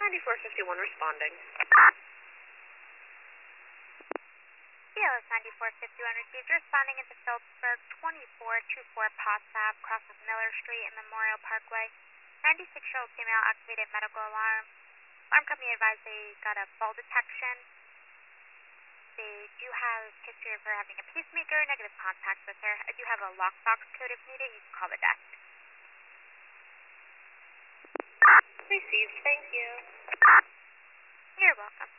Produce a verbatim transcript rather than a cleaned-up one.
ninety-four fifty-one responding. C L S ninety-four fifty-one received, responding into Phillipsburg, twenty-four twenty-four Potts Ave, cross of Miller Street and Memorial Parkway. ninety-six-year-old female activated medical alarm. Alarm company advised they got a fall detection. They do have history of her having a pacemaker, negative contact with her. I do have a lockbox code if needed. You can call the desk. Received, thank you. You're welcome.